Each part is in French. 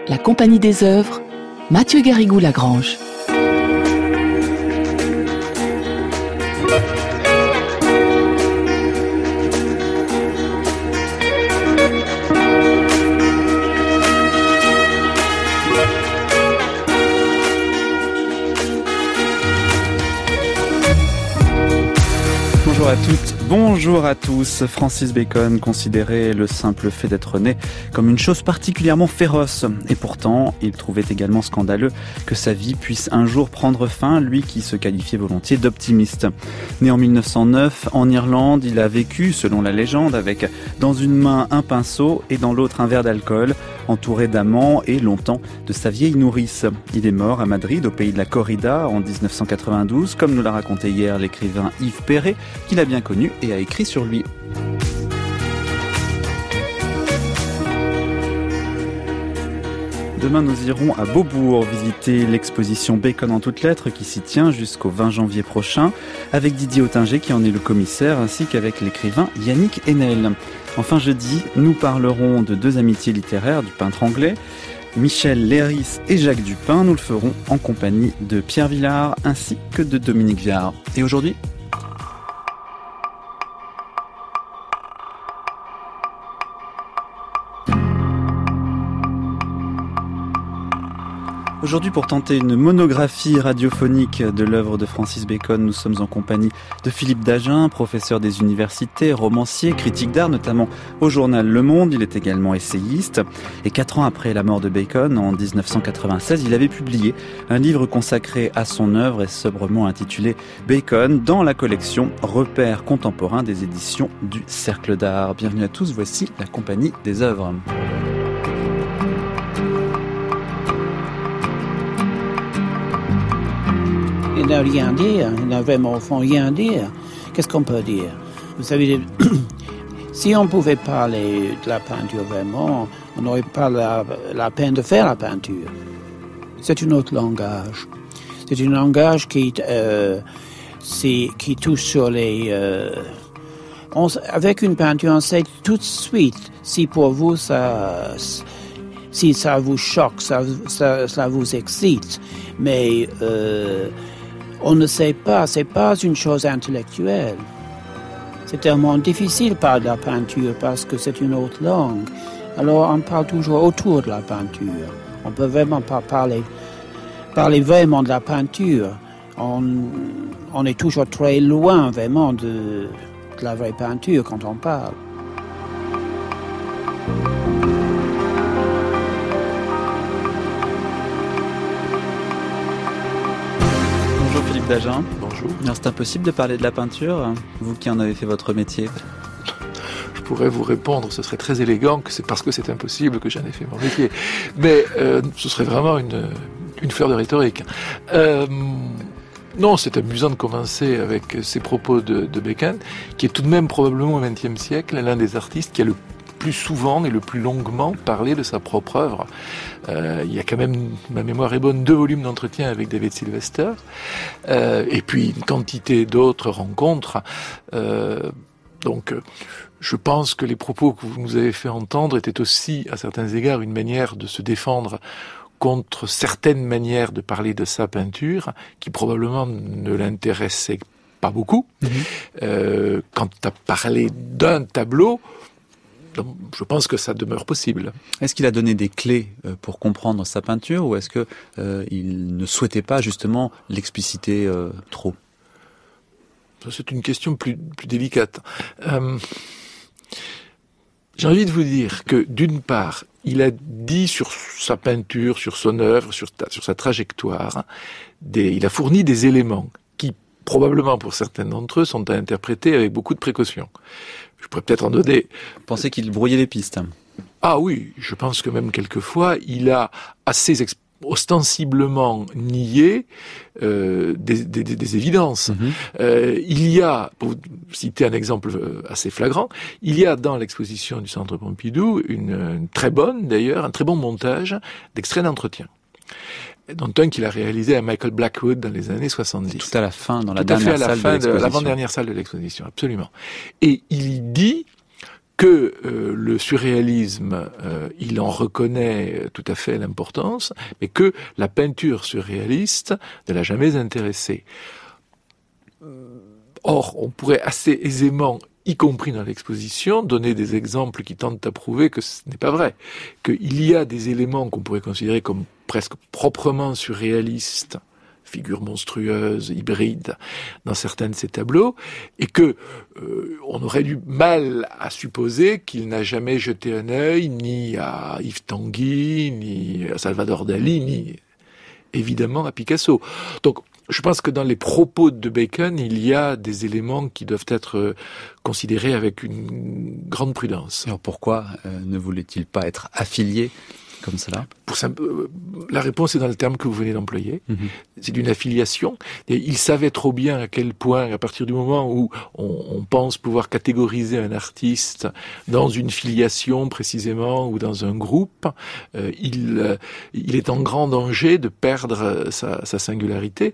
La Compagnie des œuvres, Mathieu Garrigou-Lagrange. Bonjour à toutes, bonjour à tous. Francis Bacon considérait le simple fait d'être né comme une chose particulièrement féroce. Et pourtant, il trouvait également scandaleux que sa vie puisse un jour prendre fin, lui qui se qualifiait volontiers d'optimiste. Né en 1909, en Irlande, il a vécu, selon la légende, avec dans une main un pinceau et dans l'autre un verre d'alcool, entouré d'amants et longtemps de sa vieille nourrice. Il est mort à Madrid, au pays de la corrida, en 1992, comme nous l'a raconté hier l'écrivain Yves Perret, qu'il a bien connu et a écrit sur lui. Demain, nous irons à Beaubourg visiter l'exposition Bacon en toutes lettres qui s'y tient jusqu'au 20 janvier prochain avec Didier Ottinger qui en est le commissaire ainsi qu'avec l'écrivain Yannick Haenel. Enfin jeudi, nous parlerons de deux amitiés littéraires du peintre anglais, Michel Leiris et Jacques Dupin. Nous le ferons en compagnie de Pierre Vilar ainsi que de Dominique Viard. Et aujourd'hui, pour tenter une monographie radiophonique de l'œuvre de Francis Bacon, nous sommes en compagnie de Philippe Dagen, professeur des universités, romancier, critique d'art, notamment au journal Le Monde. Il est également essayiste. Et 4 ans après la mort de Bacon, en 1996, il avait publié un livre consacré à son œuvre et sobrement intitulé Bacon dans la collection Repères contemporains des éditions du Cercle d'Art. Bienvenue à tous, voici la Compagnie des œuvres. Il n'a rien dire, il n'a vraiment au fond rien dire. Qu'est-ce qu'on peut dire? Vous savez, si on pouvait parler de la peinture vraiment, on n'aurait pas la peine de faire la peinture. C'est un autre langage. C'est un langage qui touche sur les... avec une peinture, on sait tout de suite si pour vous si ça vous choque, ça vous excite. Mais on ne sait pas, c'est pas une chose intellectuelle. C'est tellement difficile de parler de la peinture parce que c'est une autre langue. Alors on parle toujours autour de la peinture. On peut vraiment pas parler vraiment de la peinture. On est toujours très loin vraiment de la vraie peinture quand on parle. Dagen. Bonjour. Alors, c'est impossible de parler de la peinture, vous qui en avez fait votre métier. Je pourrais vous répondre, ce serait très élégant, que c'est parce que c'est impossible que j'en ai fait mon métier. Mais ce serait vraiment une fleur de rhétorique. Non, c'est amusant de commencer avec ces propos de Bacon, qui est tout de même probablement au XXe siècle l'un des artistes qui a le plus souvent et le plus longuement parlé de sa propre œuvre. Il y a quand même, ma mémoire est bonne, 2 volumes d'entretien avec David Sylvester, et puis une quantité d'autres rencontres. Donc, je pense que les propos que vous nous avez fait entendre étaient aussi, à certains égards, une manière de se défendre contre certaines manières de parler de sa peinture, qui probablement ne l'intéressaient pas beaucoup. Quant à parler d'un tableau, donc, je pense que ça demeure possible. Est-ce qu'il a donné des clés pour comprendre sa peinture ou est-ce que il ne souhaitait pas justement l'expliciter trop? C'est une question plus délicate. J'ai envie de vous dire que d'une part, il a dit sur sa peinture, sur son œuvre, sur sa trajectoire, il a fourni des éléments qui, probablement pour certains d'entre eux, sont à interpréter avec beaucoup de précaution. Je pourrais peut-être en donner... Vous pensez qu'il brouillait les pistes? Ah oui, je pense que même quelquefois, il a assez ostensiblement nié des évidences. Il y a, pour citer un exemple assez flagrant, il y a dans l'exposition du Centre Pompidou une très bonne, d'ailleurs, un très bon montage d'extraits d'entretien, dont un qu'il a réalisé à Michael Blackwood dans les années 70. Tout à la fin, dans la dernière salle de l'exposition. L'avant-dernière salle de l'exposition, absolument. Et il dit que le surréalisme, il en reconnaît tout à fait l'importance, mais que la peinture surréaliste ne l'a jamais intéressé. Or, on pourrait assez aisément, y compris dans l'exposition, donner des exemples qui tentent à prouver que ce n'est pas vrai, qu'il y a des éléments qu'on pourrait considérer comme presque proprement surréalistes, figures monstrueuses, hybrides, dans certains de ces tableaux, et que on aurait du mal à supposer qu'il n'a jamais jeté un œil ni à Yves Tanguy, ni à Salvador Dali, ni évidemment à Picasso. Donc, je pense que dans les propos de Bacon, il y a des éléments qui doivent être considérés avec une grande prudence. Alors pourquoi ne voulait-il pas être affilié comme cela? La réponse est dans le terme que vous venez d'employer. C'est d'une affiliation. Et il savait trop bien à quel point, à partir du moment où on pense pouvoir catégoriser un artiste dans une filiation précisément ou dans un groupe, il est en grand danger de perdre sa singularité.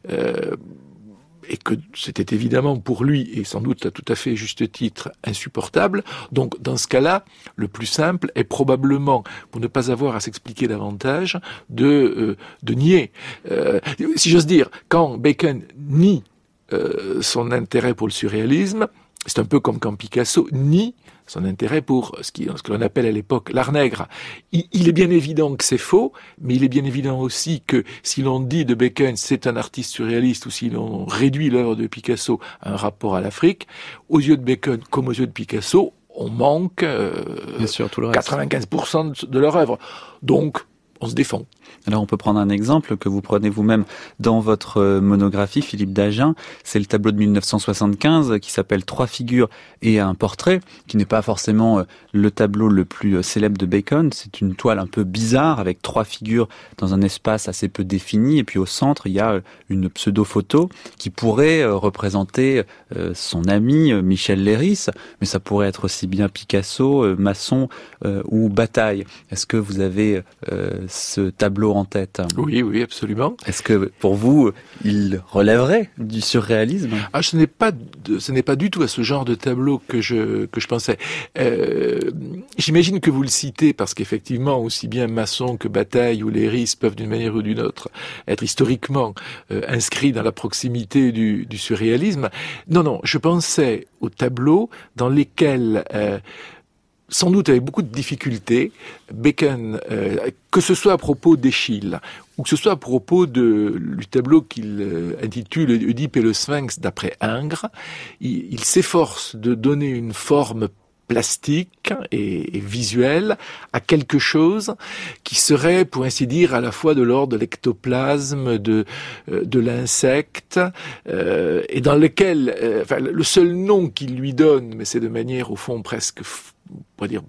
Et que c'était évidemment pour lui, et sans doute à tout à fait juste titre, insupportable. Donc, dans ce cas-là, le plus simple est probablement, pour ne pas avoir à s'expliquer davantage, de nier. Si j'ose dire, quand Bacon nie son intérêt pour le surréalisme, c'est un peu comme quand Picasso nie son intérêt pour ce que l'on appelle à l'époque l'art nègre. Il est bien évident que c'est faux, mais il est bien évident aussi que si l'on dit de Bacon c'est un artiste surréaliste ou si l'on réduit l'œuvre de Picasso à un rapport à l'Afrique, aux yeux de Bacon comme aux yeux de Picasso, on manque bien sûr, tout le reste. 95% de leur œuvre. Donc, on se défend. Alors on peut prendre un exemple que vous prenez vous-même dans votre monographie, Philippe Dagen. C'est le tableau de 1975 qui s'appelle 3 figures et un portrait, qui n'est pas forcément le tableau le plus célèbre de Bacon. C'est une toile un peu bizarre avec 3 figures dans un espace assez peu défini. Et puis au centre, il y a une pseudo-photo qui pourrait représenter son ami Michel Leiris, mais ça pourrait être aussi bien Picasso, Masson ou Bataille. Est-ce que vous avez ce tableau en tête? Oui, absolument. Est-ce que, pour vous, il relèverait du surréalisme? Ce n'est pas du tout à ce genre de tableau que je pensais. J'imagine que vous le citez parce qu'effectivement, aussi bien Masson que Bataille ou Leiris peuvent d'une manière ou d'une autre être historiquement inscrits dans la proximité du surréalisme. Non, je pensais aux tableaux dans lesquels sans doute avec beaucoup de difficultés, Bacon, que ce soit à propos d'Eschyle, ou que ce soit à propos du tableau qu'il intitule Oedipe et le Sphinx d'après Ingres, il s'efforce de donner une forme plastique et visuelle à quelque chose qui serait, pour ainsi dire, à la fois de l'ordre de l'ectoplasme, de l'insecte, et dans lequel, le seul nom qu'il lui donne, mais c'est de manière au fond presque, on pourrait dire,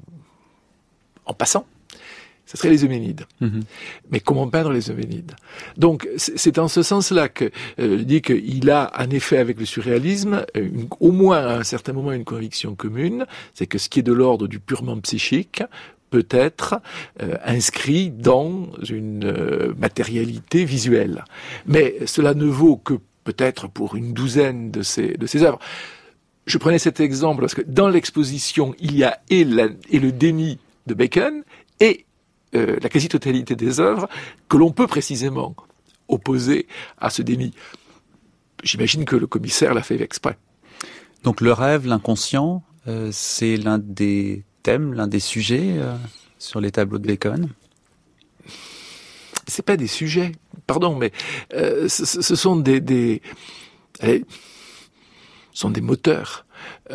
en passant, ce serait les Euménides. Mais comment peindre les Euménides? Donc, c'est en ce sens-là que je dis qu'il a, en effet, avec le surréalisme, au moins à un certain moment, une conviction commune, c'est que ce qui est de l'ordre du purement psychique peut être inscrit dans une matérialité visuelle. Mais cela ne vaut que peut-être pour une douzaine de ces œuvres. Je prenais cet exemple parce que dans l'exposition, il y a et le déni de Bacon et la quasi-totalité des œuvres que l'on peut précisément opposer à ce déni. J'imagine que le commissaire l'a fait exprès. Donc le rêve, l'inconscient, c'est l'un des thèmes, l'un des sujets sur les tableaux de Bacon? C'est pas des sujets, pardon, mais ce sont des moteurs.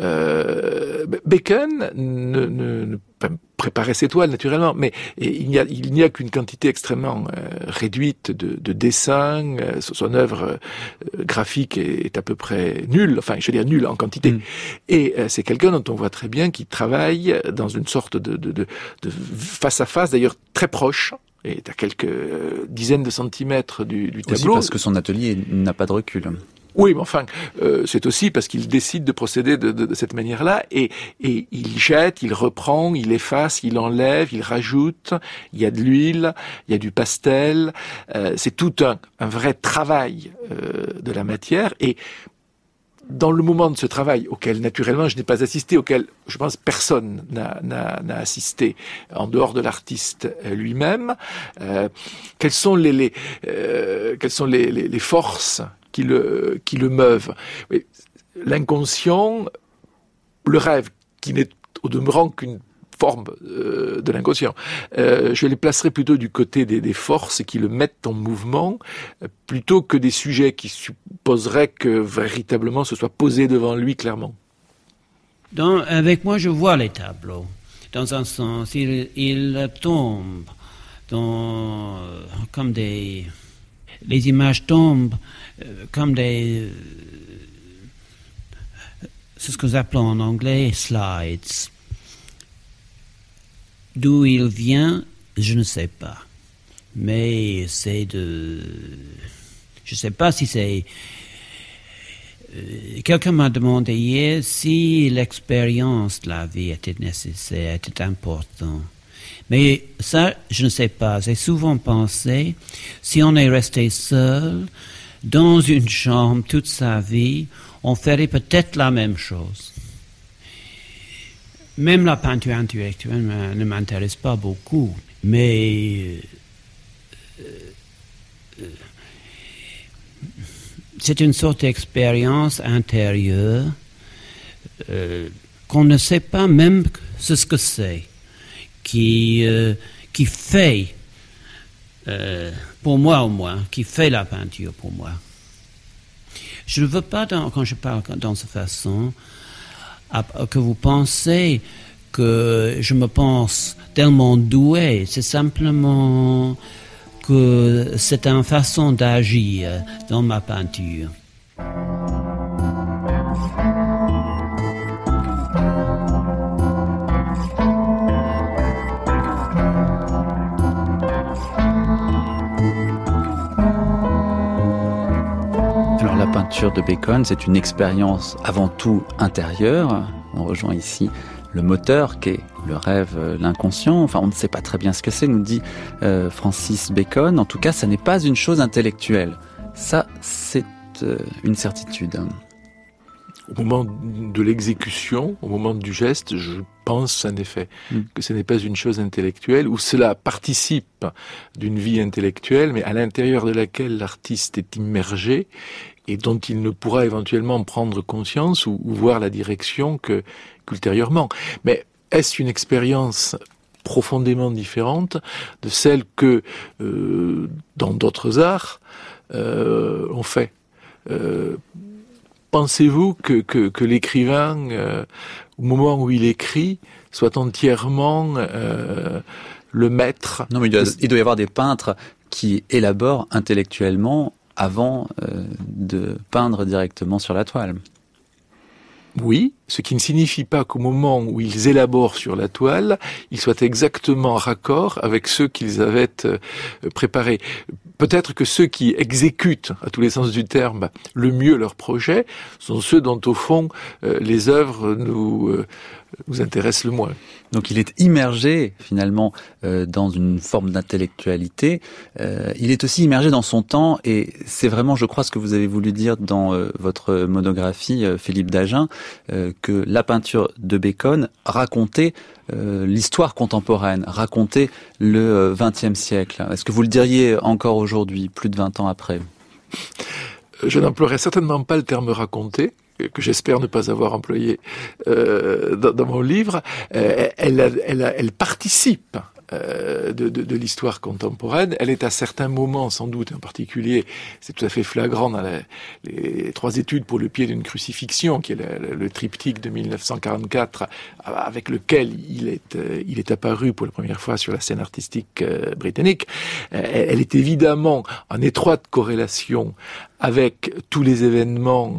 Bacon ne préparait ses toiles naturellement, mais il n'y a qu'une quantité extrêmement réduite de dessins. Son œuvre graphique est à peu près nulle, enfin je veux dire nulle en quantité. Et c'est quelqu'un dont on voit très bien qu'il travaille dans une sorte de face à face, d'ailleurs très proche, et à quelques dizaines de centimètres du tableau. Aussi parce que son atelier n'a pas de recul. Oui, mais enfin, c'est aussi parce qu'il décide de procéder de cette manière-là, et il jette, il reprend, il efface, il enlève, il rajoute, il y a de l'huile, il y a du pastel, c'est tout un vrai travail de la matière, et dans le moment de ce travail, auquel naturellement je n'ai pas assisté, auquel je pense personne n'a assisté en dehors de l'artiste lui-même, quelles sont les forces qui le meuvent? L'inconscient, le rêve, qui n'est au demeurant qu'une forme de l'inconscient. Je les placerai plutôt du côté des forces qui le mettent en mouvement, plutôt que des sujets qui supposeraient que véritablement ce soit posé devant lui clairement. Avec moi, je vois les tableaux. Dans un sens, ils tombent comme des... Les images tombent comme des... c'est ce que nous appelons en anglais slides. D'où il vient, je ne sais pas. Mais c'est je ne sais pas si c'est... Quelqu'un m'a demandé hier si l'expérience de la vie était nécessaire, était importante. Mais ça, je ne sais pas. J'ai souvent pensé, si on est resté seul, dans une chambre toute sa vie, on ferait peut-être la même chose. Même la peinture intellectuelle ne m'intéresse pas beaucoup, mais c'est une sorte d'expérience intérieure qu'on ne sait pas même ce que c'est, qui fait, pour moi au moins, qui fait la peinture pour moi. Je ne veux pas, quand je parle dans cette façon, que vous pensez que je me pense tellement doué. C'est simplement que c'est une façon d'agir dans ma peinture. Alors la peinture de Bacon, c'est une expérience avant tout intérieure. On rejoint ici le moteur qui est le rêve, l'inconscient. Enfin, on ne sait pas très bien ce que c'est, nous dit Francis Bacon. En tout cas, ça n'est pas une chose intellectuelle. Ça, c'est une certitude. Au moment de l'exécution, au moment du geste, je pense en effet que ce n'est pas une chose intellectuelle, où cela participe d'une vie intellectuelle, mais à l'intérieur de laquelle l'artiste est immergé et dont il ne pourra éventuellement prendre conscience ou voir la direction qu'ultérieurement. Mais est-ce une expérience profondément différente de celle que dans d'autres arts on fait? Pensez-vous que l'écrivain, au moment où il écrit, soit entièrement le maître? Non, mais il doit y avoir des peintres qui élaborent intellectuellement avant de peindre directement sur la toile. Oui, ce qui ne signifie pas qu'au moment où ils élaborent sur la toile, ils soient exactement raccord avec ceux qu'ils avaient préparés. Peut-être que ceux qui exécutent, à tous les sens du terme, le mieux leur projet, sont ceux dont, au fond, les œuvres nous intéressent le moins. Donc il est immergé, finalement, dans une forme d'intellectualité. Il est aussi immergé dans son temps, et c'est vraiment, je crois, ce que vous avez voulu dire dans votre monographie, Philippe Dagen, que la peinture de Bacon racontait l'histoire contemporaine, racontait le XXe siècle. Est-ce que vous le diriez encore aujourd'hui, plus de 20 ans après? Je n'emploierais certainement pas le terme « raconter », que j'espère ne pas avoir employé dans mon livre. Elle participe de l'histoire contemporaine. Elle est à certains moments, sans doute, en particulier, c'est tout à fait flagrant dans les 3 études pour le pied d'une crucifixion, qui est le triptyque de 1944, avec lequel il est apparu pour la première fois sur la scène artistique britannique. Elle est évidemment en étroite corrélation avec tous les événements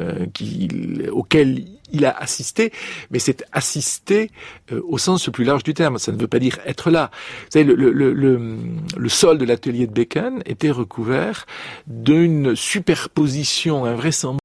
auxquels il a assisté, mais c'est assister au sens le plus large du terme. Ça ne veut pas dire être là. Vous savez, le sol de l'atelier de Bacon était recouvert d'une superposition invraisemblable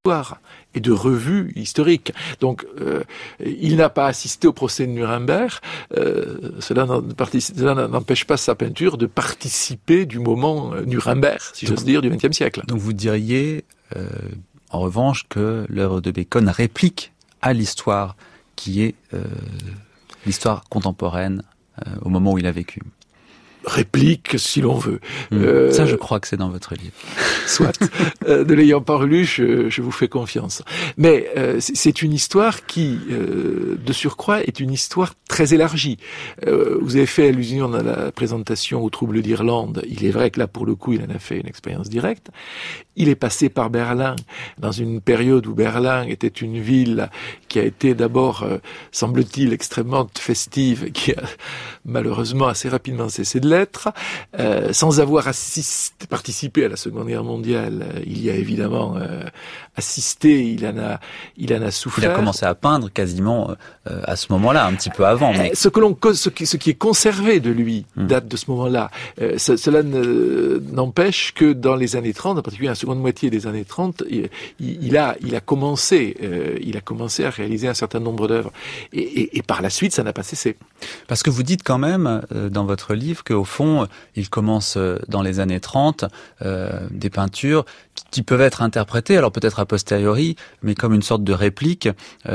et de revues historiques. Donc, il n'a pas assisté au procès de Nuremberg. Cela n'empêche pas sa peinture de participer du moment Nuremberg, si j'ose dire, du XXe siècle. Donc vous diriez, en revanche, que l'œuvre de Bacon réplique à l'histoire qui est l'histoire contemporaine au moment où il a vécu. Réplique, si l'on veut. Ça, je crois que c'est dans votre livre. Soit. Ne l'ayant pas relu, je vous fais confiance. Mais c'est une histoire qui, de surcroît, est une histoire très élargie. Vous avez fait allusion dans la présentation aux troubles d'Irlande. Il est vrai que là, pour le coup, il en a fait une expérience directe. Il est passé par Berlin, dans une période où Berlin était une ville qui a été d'abord, semble-t-il, extrêmement festive, qui a malheureusement assez rapidement cessé de l'être, sans avoir participé à la Seconde Guerre mondiale. Il y a évidemment assisté, il en a souffert. Il a commencé à peindre quasiment à ce moment-là, un petit peu avant. Mais... Ce qui est conservé de lui date de ce moment-là. Cela n'empêche que dans les années 30, en particulier la seconde moitié des années 30, il a commencé à réaliser un certain nombre d'œuvres. Et par la suite, ça n'a pas cessé. Parce que vous dites quand même dans votre livre qu'au fond, il commence dans les années 30 des peintures qui peuvent être interprétées, alors peut-être a posteriori, mais comme une sorte de réplique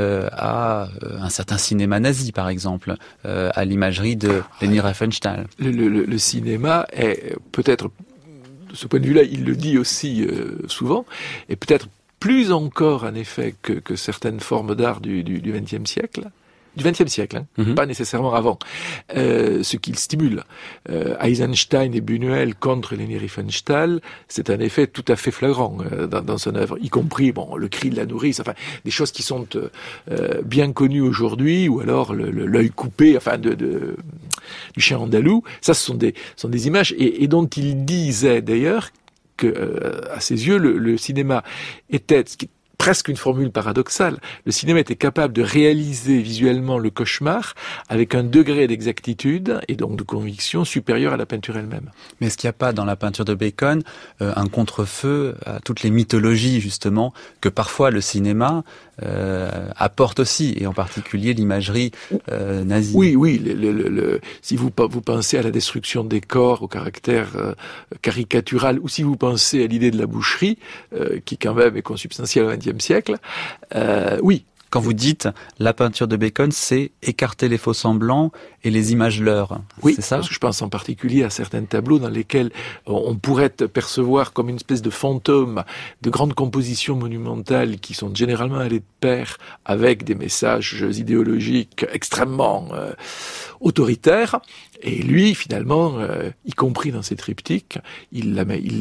à un certain cinéma nazi, par exemple, à l'imagerie de Leni Riefenstahl. Le cinéma est peut-être, de ce point de vue-là, il le dit aussi souvent, et peut-être plus encore, en effet, que certaines formes d'art du XXe siècle. Du XXe siècle, pas nécessairement avant, ce qu'il stimule. Eisenstein et Buñuel contre Leni Riefenstahl, c'est un effet tout à fait flagrant dans son œuvre, y compris le cri de la nourrice, enfin des choses qui sont bien connues aujourd'hui, ou alors l'œil coupé, enfin du chien andalou. Ça, ce sont des images et dont il disait d'ailleurs que, à ses yeux, le cinéma était presque une formule paradoxale. Le cinéma était capable de réaliser visuellement le cauchemar avec un degré d'exactitude et donc de conviction supérieur à la peinture elle-même. Mais est-ce qu'il n'y a pas dans la peinture de Bacon un contre-feu à toutes les mythologies justement que parfois le cinéma apporte aussi, et en particulier l'imagerie nazie? Oui. Si vous pensez à la destruction des corps, au caractère caricatural, ou si vous pensez à l'idée de la boucherie, qui quand même est consubstantielle au XXe siècle, oui. Quand vous dites la peinture de Bacon, c'est écarter les faux-semblants et les images leurres. Oui, c'est ça? Parce que je pense en particulier à certains tableaux dans lesquels on pourrait percevoir comme une espèce de fantôme de grandes compositions monumentales qui sont généralement allées de pair avec des messages idéologiques extrêmement autoritaires. Et lui, finalement, y compris dans ses triptyques, il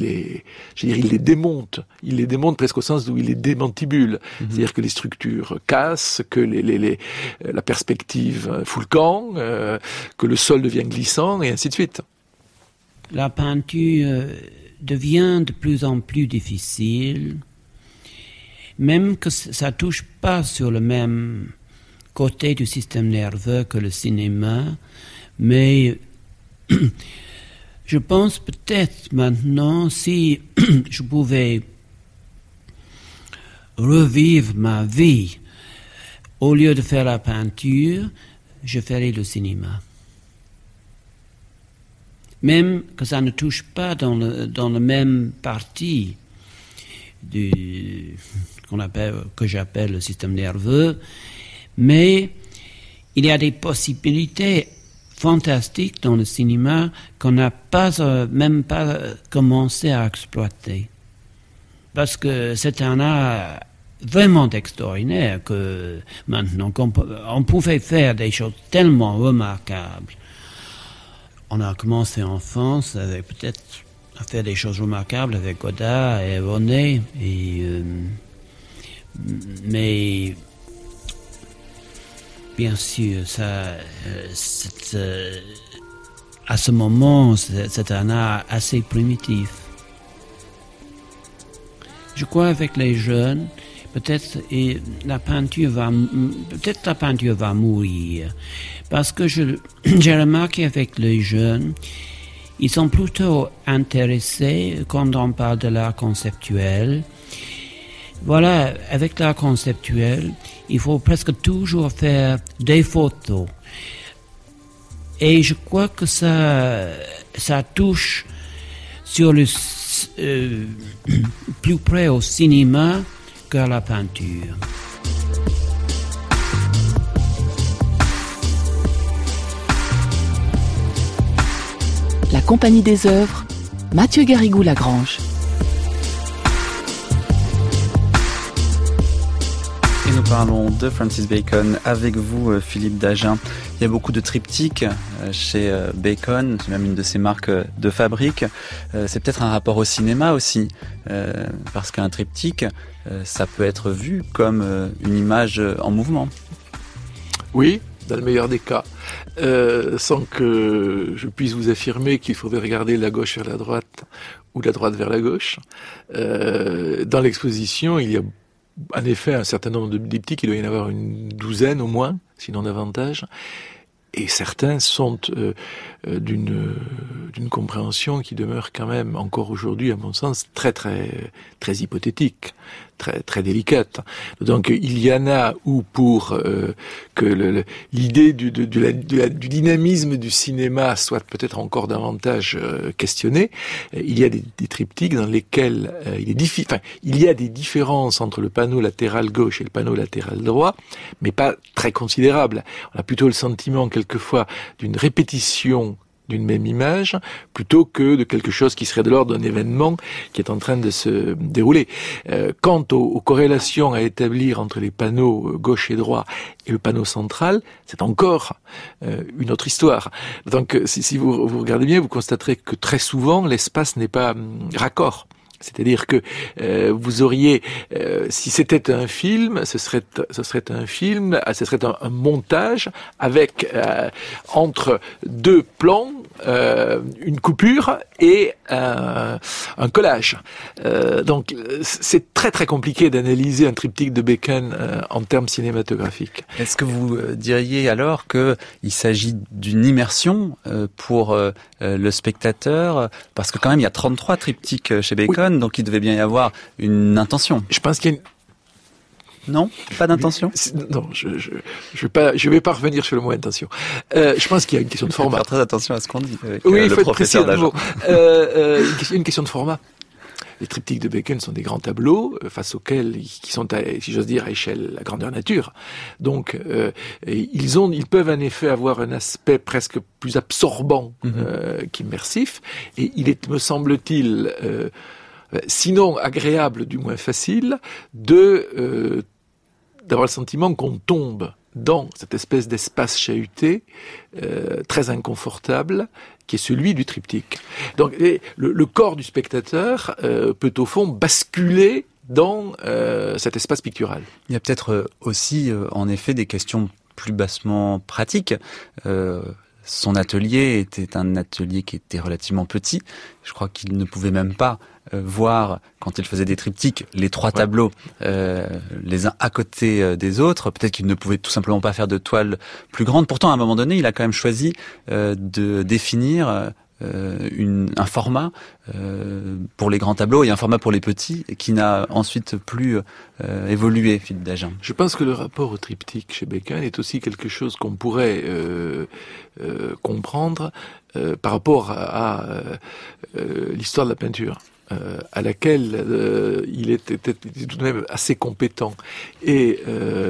les démonte. Il les démonte presque au sens où il les démantibule. C'est-à-dire que les structures cassent, que la perspective fout le camp, que le sol devient glissant, et ainsi de suite. La peinture devient de plus en plus difficile, même que ça touche pas sur le même côté du système nerveux que le cinéma. Mais je pense peut-être maintenant, si je pouvais revivre ma vie, au lieu de faire la peinture, je ferais le cinéma. Même que ça ne touche pas dans le même parti que j'appelle le système nerveux, mais il y a des possibilités fantastique dans le cinéma qu'on n'a même pas commencé à exploiter. Parce que c'est un art vraiment extraordinaire que maintenant, on pouvait faire des choses tellement remarquables. On a commencé en France avec peut-être à faire des choses remarquables avec Godard et René, mais bien sûr, à ce moment, c'est un art assez primitif. Je crois avec les jeunes, peut-être la peinture va mourir. Parce que j'ai remarqué avec les jeunes, ils sont plutôt intéressés, quand on parle de l'art conceptuel, Voilà, avec l'art conceptuel, il faut presque toujours faire des photos. Et je crois que ça touche sur le plus près au cinéma qu'à la peinture. La Compagnie des œuvres, Mathieu Garrigou-Lagrange. Et nous parlons de Francis Bacon avec vous, Philippe Dagen. Il y a beaucoup de triptyques chez Bacon, c'est même une de ses marques de fabrique. C'est peut-être un rapport au cinéma aussi, parce qu'un triptyque, ça peut être vu comme une image en mouvement. Oui, dans le meilleur des cas. Sans que je puisse vous affirmer qu'il faudrait regarder la gauche vers la droite ou la droite vers la gauche. Dans l'exposition, il y a en effet un certain nombre de diptyques, il doit y en avoir une douzaine au moins, sinon davantage. Et certains sont d'une compréhension qui demeure quand même encore aujourd'hui, à mon sens, très hypothétique, très délicate. Donc il y en a où pour que l'idée du dynamisme du cinéma soit peut-être encore davantage questionnée, il y a des triptyques dans lesquels il y a des différences entre le panneau latéral gauche et le panneau latéral droit, mais pas très considérables. On a plutôt le sentiment quelquefois d'une répétition d'une même image, plutôt que de quelque chose qui serait de l'ordre d'un événement qui est en train de se dérouler. Quant aux corrélations à établir entre les panneaux gauche et droit et le panneau central, c'est encore une autre histoire. Donc si vous regardez bien, vous constaterez que très souvent, l'espace n'est pas raccord. C'est-à-dire que vous auriez, si c'était un film, ce serait un montage avec entre deux plans une coupure et un collage. Donc c'est très compliqué d'analyser un triptyque de Bacon en termes cinématographiques. Est-ce que vous diriez alors que il s'agit d'une immersion pour le spectateur, parce que quand même il y a 33 triptyques chez Bacon. Oui. Donc il devait bien y avoir une intention. Je pense qu'il y a Non, pas d'intention. Non, je vais pas revenir sur le mot intention. Je pense qu'il y a une question de format. Il faut faire très attention à ce qu'on dit. Avec, oui, il le faut être précis à nouveau. Une question de format. Les triptyques de Bacon sont des grands tableaux face auxquels, qui sont, si j'ose dire, à grandeur nature. Donc, ils peuvent en effet avoir un aspect presque plus absorbant qu'immersif. Et il est, me semble-t-il, sinon agréable, du moins facile, d'avoir le sentiment qu'on tombe dans cette espèce d'espace chahuté, très inconfortable, qui est celui du triptyque. Donc le corps du spectateur peut au fond basculer dans cet espace pictural. Il y a peut-être aussi en effet des questions plus bassement pratiques. Son atelier était un atelier qui était relativement petit. Je crois qu'il ne pouvait même pas voir, quand il faisait des triptyques, les trois tableaux les uns à côté des autres. Peut-être qu'il ne pouvait tout simplement pas faire de toile plus grande. Pourtant, à un moment donné, il a quand même choisi de définir un format pour les grands tableaux et un format pour les petits qui n'a ensuite plus évolué, Philippe Dagen. Je pense que le rapport au triptyque chez Bacon est aussi quelque chose qu'on pourrait comprendre par rapport à l'histoire de la peinture. À laquelle il était tout de même assez compétent. Et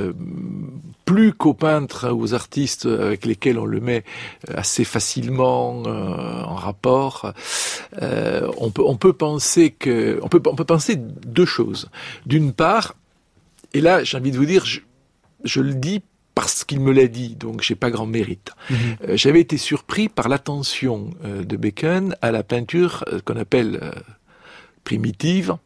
plus qu'aux peintres, aux artistes avec lesquels on le met assez facilement en rapport, on peut penser deux choses. D'une part, et là j'ai envie de vous dire, je le dis parce qu'il me l'a dit, donc j'ai pas grand mérite. J'avais été surpris par l'attention de Bacon à la peinture qu'on appelle primitive,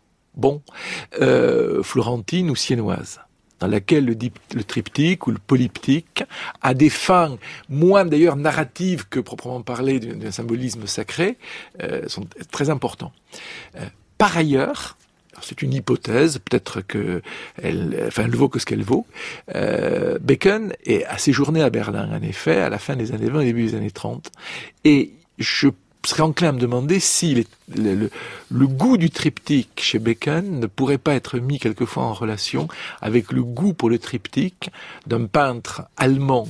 florentine ou siennoise, dans laquelle le triptyque ou le polyptyque a des fins moins d'ailleurs narratives que proprement parler d'un symbolisme sacré, sont très importants. Par ailleurs, c'est une hypothèse, peut-être elle vaut que ce qu'elle vaut. Bacon a séjourné à Berlin, en effet, à la fin des années 20, début des années 30, et je serais enclin à me demander si le goût du triptyque chez Bacon ne pourrait pas être mis quelquefois en relation avec le goût pour le triptyque d'un peintre allemand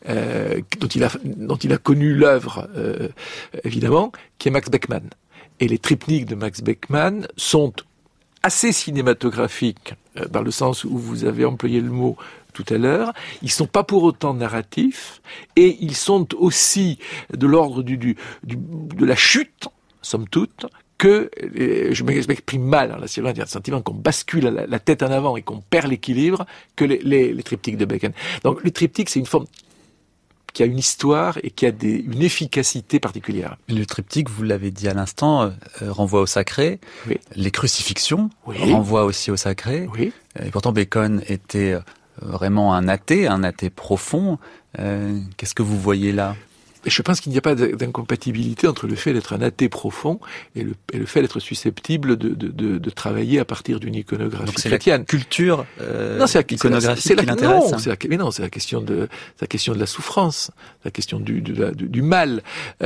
dont il a connu l'œuvre, évidemment, qui est Max Beckmann. Et les triptyques de Max Beckmann sont assez cinématographiques, dans le sens où vous avez employé le mot tout à l'heure. Ils sont pas pour autant narratifs, et ils sont aussi de l'ordre de la chute, somme toute, que, je m'exprime mal, là, c'est le sentiment qu'on bascule la tête en avant et qu'on perd l'équilibre, que les triptyques de Bacon. Donc le triptyque, c'est une forme qui a une histoire et qui a une efficacité particulière. Le triptyque, vous l'avez dit à l'instant, renvoie au sacré. Oui. Les crucifixions renvoient aussi au sacré. Oui. Et pourtant, Bacon était vraiment un athée profond. Qu'est-ce que vous voyez là ? Je pense qu'il n'y a pas d'incompatibilité entre le fait d'être un athée profond et le fait d'être susceptible de travailler à partir d'une iconographie chrétienne. La culture iconographique qui l'intéresse. C'est la question de la souffrance, la question du mal.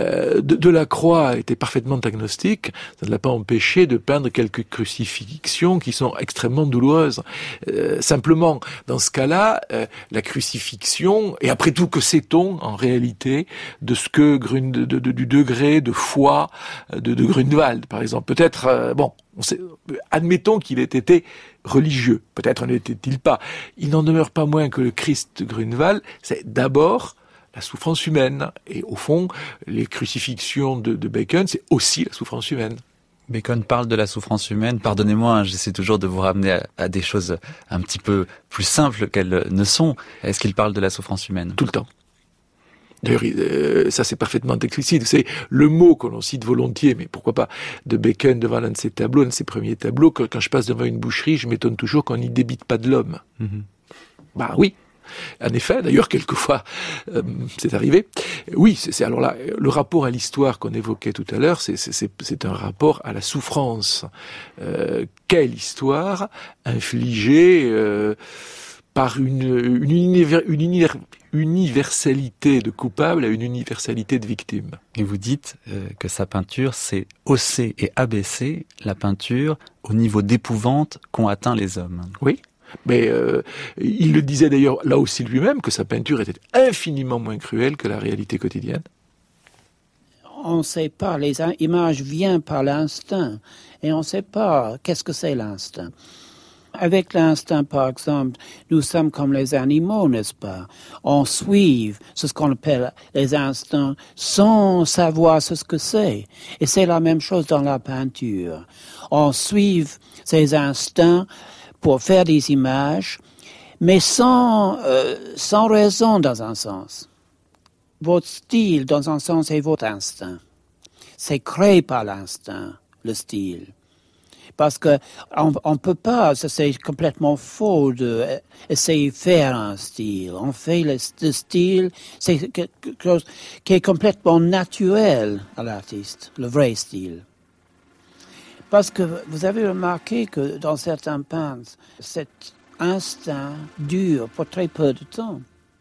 Delacroix était parfaitement agnostique. Ça ne l'a pas empêché de peindre quelques crucifixions qui sont extrêmement douloureuses. Simplement, dans ce cas-là, la crucifixion, et après tout, que sait-on en réalité de ce que du degré de foi de Grunewald, par exemple. Peut-être, admettons qu'il ait été religieux. Peut-être ne l'était-il pas. Il n'en demeure pas moins que le Christ de Grunewald, c'est d'abord la souffrance humaine. Et au fond, les crucifixions de Bacon, c'est aussi la souffrance humaine. Bacon parle de la souffrance humaine. Pardonnez-moi, j'essaie toujours de vous ramener à des choses un petit peu plus simples qu'elles ne sont. Est-ce qu'il parle de la souffrance humaine ? Tout le temps. D'ailleurs, ça c'est parfaitement explicite. C'est le mot que l'on cite volontiers, mais pourquoi pas, de Bacon devant l'un de ses tableaux, l'un de ses premiers tableaux. Quand je passe devant une boucherie, je m'étonne toujours qu'on n'y débite pas de l'homme. Bah oui. En effet, d'ailleurs, quelquefois, c'est arrivé. Oui, c'est alors là, le rapport à l'histoire qu'on évoquait tout à l'heure, c'est un rapport à la souffrance. Quelle histoire infligée par une universalité de coupables à une universalité de victimes. Et vous dites que sa peinture, c'est hausser et abaisser la peinture au niveau d'épouvante qu'ont atteint les hommes. Oui. Mais il le disait d'ailleurs là aussi lui-même, que sa peinture était infiniment moins cruelle que la réalité quotidienne. On ne sait pas, les images viennent par l'instinct, et on ne sait pas qu'est-ce que c'est l'instinct. Avec l'instinct, par exemple, nous sommes comme les animaux, n'est-ce pas? On suit ce qu'on appelle les instincts sans savoir ce que c'est. Et c'est la même chose dans la peinture. On suit ces instincts pour faire des images, mais sans raison dans un sens. Votre style, dans un sens, est votre instinct. C'est créé par l'instinct, le style. Parce que on peut pas, ça c'est complètement faux de essayer de faire un style. On fait le style, c'est quelque chose qui est complètement naturel à l'artiste, le vrai style. Parce que vous avez remarqué que dans certains peintres, cet instinct dure pour très peu de temps.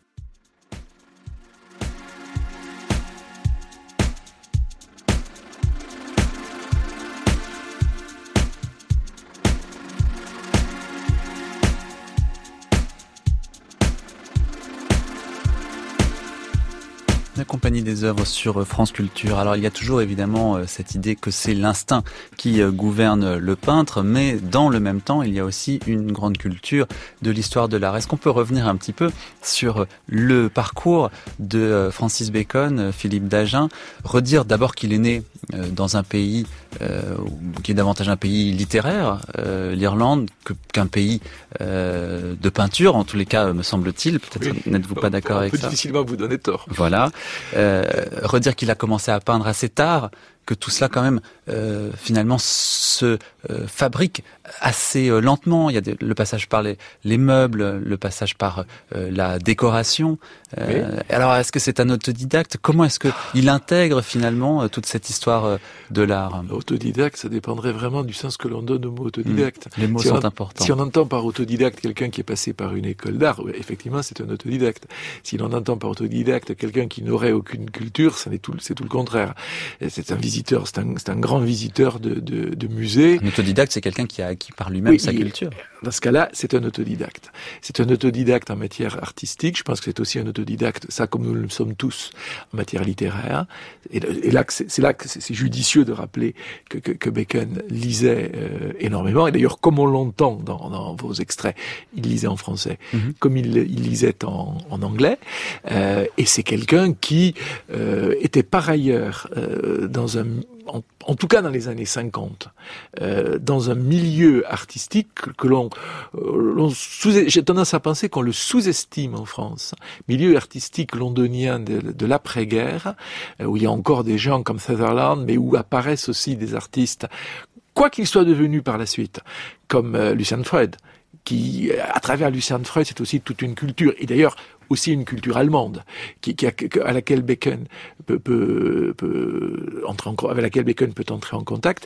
La Compagnie des œuvres sur France Culture. Alors il y a toujours évidemment cette idée que c'est l'instinct qui gouverne le peintre, mais dans le même temps il y a aussi une grande culture de l'histoire de l'art. Est-ce qu'on peut revenir un petit peu sur le parcours de Francis Bacon, Philippe d'Agen, redire d'abord qu'il est né dans un pays qui est davantage un pays littéraire, l'Irlande, qu'un pays de peinture, en tous les cas me semble-t-il. Peut-être oui, n'êtes-vous pas d'accord avec ça? On peut difficilement vous donner tort. Voilà. Redire qu'il a commencé à peindre assez tard, que tout cela quand même finalement se fabrique assez lentement. Il y a le passage par les meubles, le passage par la décoration. Oui. Alors est-ce que c'est un autodidacte? Comment est-ce qu'il intègre finalement toute cette histoire de l'art? Autodidacte, ça dépendrait vraiment du sens que l'on donne au mot autodidacte. Les mots sont importants. Si on entend par autodidacte quelqu'un qui est passé par une école d'art, effectivement c'est un autodidacte. Si l'on entend par autodidacte quelqu'un qui n'aurait aucune culture, c'est tout le contraire. C'est un visiteur, c'est un grand visiteur de musées. Un autodidacte, c'est quelqu'un qui a acquis par lui-même sa culture. Dans ce cas-là, c'est un autodidacte. C'est un autodidacte en matière artistique. Je pense que c'est aussi un autodidacte, ça comme nous le sommes tous, en matière littéraire. Et là, c'est judicieux de rappeler que Bacon lisait énormément. Et d'ailleurs, comme on l'entend dans vos extraits, il lisait en français, comme il lisait en anglais. Et c'est quelqu'un qui était par ailleurs en tout cas dans les années 50, dans un milieu artistique que j'ai tendance à penser qu'on le sous-estime en France. Milieu artistique londonien de l'après-guerre, où il y a encore des gens comme Sutherland, mais où apparaissent aussi des artistes, quoi qu'ils soient devenus par la suite, comme Lucian Freud, qui, à travers Lucian Freud, c'est aussi toute une culture, et d'ailleurs aussi une culture allemande, à laquelle Bacon peut entrer en contact.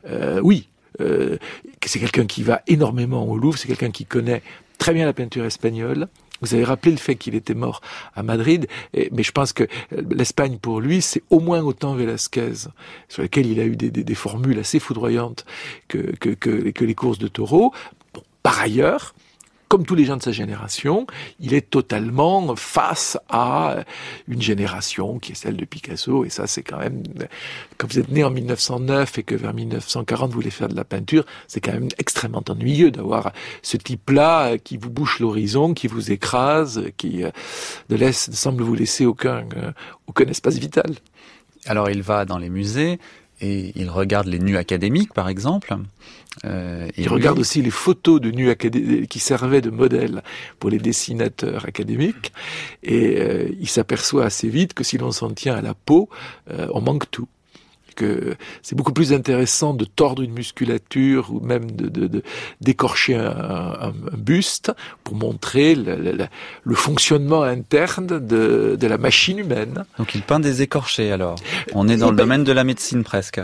C'est quelqu'un qui va énormément au Louvre, c'est quelqu'un qui connaît très bien la peinture espagnole. Vous avez rappelé le fait qu'il était mort à Madrid, mais je pense que l'Espagne, pour lui, c'est au moins autant Velázquez, sur lequel il a eu des formules assez foudroyantes que les courses de taureaux. Bon, par ailleurs, comme tous les gens de sa génération, il est totalement face à une génération qui est celle de Picasso, et ça c'est quand même, quand vous êtes né en 1909 et que vers 1940 vous voulez faire de la peinture, c'est quand même extrêmement ennuyeux d'avoir ce type-là qui vous bouche l'horizon, qui vous écrase, qui ne semble vous laisser aucun espace vital. Alors il va dans les musées, et il regarde les nus académiques, par exemple. Il regarde aussi les photos de nus académiques qui servaient de modèle pour les dessinateurs académiques. Et il s'aperçoit assez vite que si l'on s'en tient à la peau, on manque tout. Que c'est beaucoup plus intéressant de tordre une musculature ou même d'écorcher un buste pour montrer le fonctionnement interne de la machine humaine. Donc il peint des écorchés alors. On est dans le domaine de la médecine presque.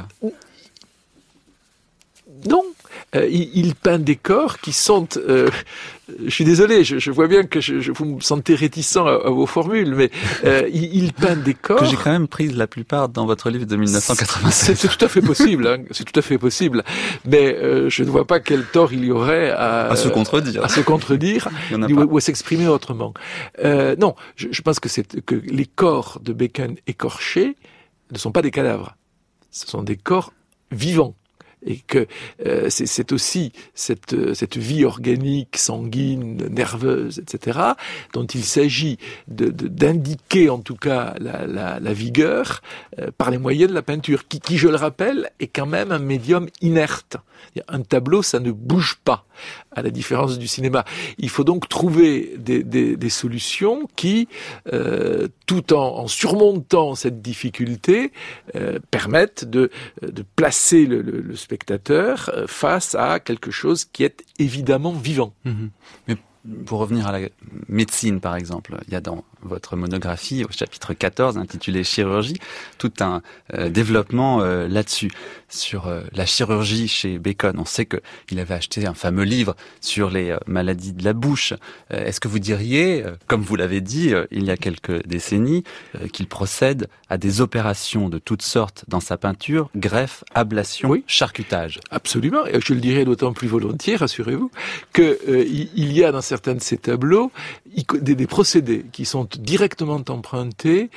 Non. Il peint des corps qui sont... je suis désolé, je vois bien que vous me sentez réticent à vos formules, mais il peint des corps... Que j'ai quand même pris la plupart dans votre livre de 1987. C'est tout à fait possible, hein, c'est tout à fait possible. Mais je ne vois pas quel tort il y aurait à se contredire ou à s'exprimer autrement. Non, je pense que les corps de Bacon écorchés ne sont pas des cadavres. Ce sont des corps vivants. Et que c'est aussi cette vie organique, sanguine, nerveuse, etc., dont il s'agit d'indiquer en tout cas la vigueur par les moyens de la peinture, qui, je le rappelle, est quand même un médium inerte. Un tableau, ça ne bouge pas, à la différence du cinéma. Il faut donc trouver des solutions qui, tout en surmontant cette difficulté, permettent de placer le spectateur face à quelque chose qui est évidemment vivant. Mais pour revenir à la médecine, par exemple, il y a dans votre monographie, au chapitre 14, intitulé « Chirurgie », tout un développement là-dessus, sur la chirurgie chez Bacon. On sait qu'il avait acheté un fameux livre sur les maladies de la bouche. Est-ce que vous diriez, comme vous l'avez dit il y a quelques décennies, qu'il procède à des opérations de toutes sortes dans sa peinture, greffe, ablation, charcutage? Absolument, et je le dirais d'autant plus volontiers, rassurez-vous, qu'il y a dans certains de ces tableaux des procédés qui sont directement empruntés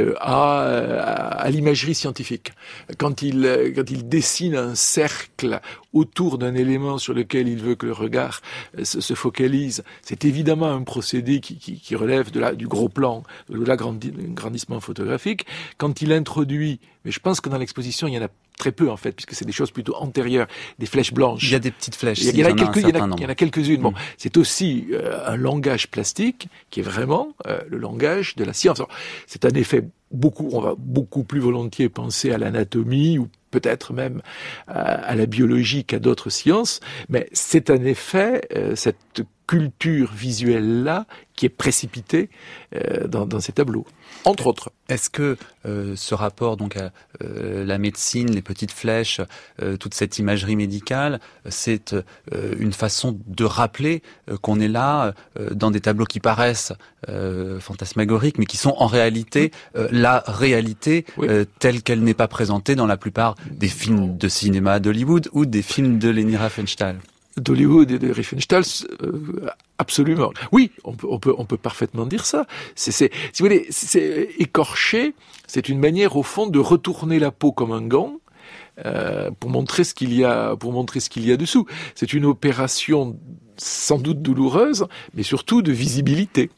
à l'imagerie scientifique. Quand il dessine un cercle autour d'un élément sur lequel il veut que le regard se focalise, c'est évidemment un procédé qui relève du gros plan, de l'agrandissement photographique. Quand il introduit, mais je pense que dans l'exposition, il y en a très peu en fait, puisque c'est des choses plutôt antérieures, des flèches blanches. Il y a des petites flèches. Il y en a quelques-unes. Bon, c'est aussi un langage plastique qui est vraiment le langage de la science. Alors, c'est un effet on va beaucoup plus volontiers penser à l'anatomie ou peut-être même à la biologie qu'à d'autres sciences, mais c'est un effet, cette culture visuelle-là qui est précipitée dans ces tableaux, entre autres. Est-ce que ce rapport donc à la médecine, les petites flèches, toute cette imagerie médicale, c'est une façon de rappeler qu'on est là dans des tableaux qui paraissent fantasmagoriques, mais qui sont en réalité la réalité telle qu'elle n'est pas présentée dans la plupart des films de cinéma d'Hollywood ou des films de Leni Riefenstahl. D'Hollywood et de Riefenstahl, absolument. Oui, on peut parfaitement dire ça. Si vous voulez, c'est écorché. C'est une manière, au fond, de retourner la peau comme un gant pour montrer ce qu'il y a dessous. C'est une opération sans doute douloureuse, mais surtout de visibilité.